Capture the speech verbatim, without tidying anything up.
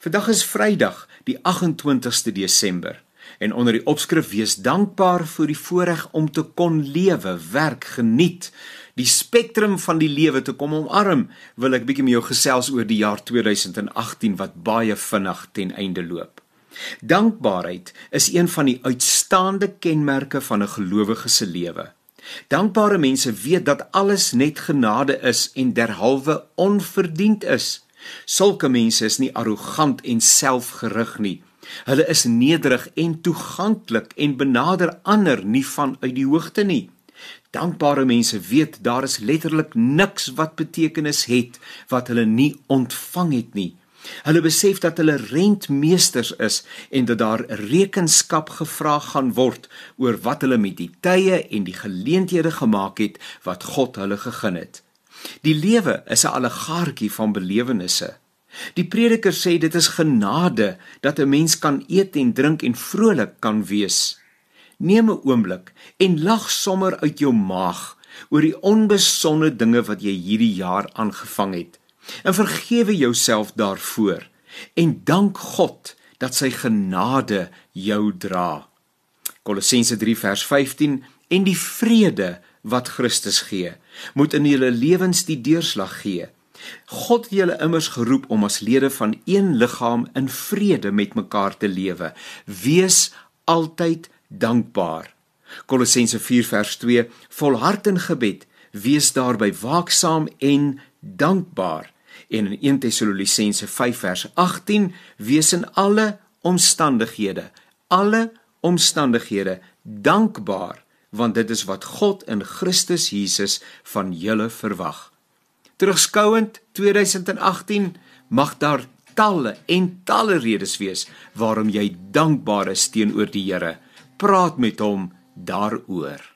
Vandag is Vrydag, die agt-en-twintigste Desember, en onder die opskrif wees dankbaar vir die voorreg om te kon lewe, werk, geniet, die spektrum van die lewe te kom omarm, wil ek bietjie met jou gesels oor die jaar tweeduisend agttien wat baie vinnig ten einde loop. Dankbaarheid is een van die uitstaande kenmerke van 'n gelowige se lewe. Dankbare mense weet dat alles net genade is en derhalwe onverdiend is. Sulke mense is nie arrogant en selfgerig nie. Hulle is nederig en toeganklik en benader ander nie vanuit die hoogte nie. Dankbare mense weet daar is letterlik niks wat betekenis het wat hulle nie ontvang het nie. Hulle besef dat hulle rentmeesters is en dat daar rekenskap gevra gaan word oor wat hulle met die tye en die geleenthede gemaak het wat God hulle gegee het. Die lewe is 'n allegaartjie van belewennisse. Die prediker sê dit is genade dat 'n mens kan eet en drink en vrolik kan wees. Neem 'n oomblik en lag sommer uit jou maag oor die onbesonde dinge wat jy hierdie jaar aangevang het. En vergewe jouself daarvoor en dank God dat sy genade jou dra. Kolossense drie vers vyftien, en die vrede wat Christus gee, moet in julle lewens die deurslag gee. God het julle immers geroep om as lede van een liggaam in vrede met mekaar te lewe. Wees altyd dankbaar. Kolossense vier vers twee, volhard in gebed, wees daarby waaksaam en dankbaar. En in een Tessalonisense vyf vers agttien, wees in alle omstandighede, alle omstandighede dankbaar, want dit is wat God in Christus Jesus van julle verwag. Terugskouend tweeduisend agttien, mag daar talle en talle redes wees waarom jy dankbaar is teenoor die Here. Praat met hom daaroor.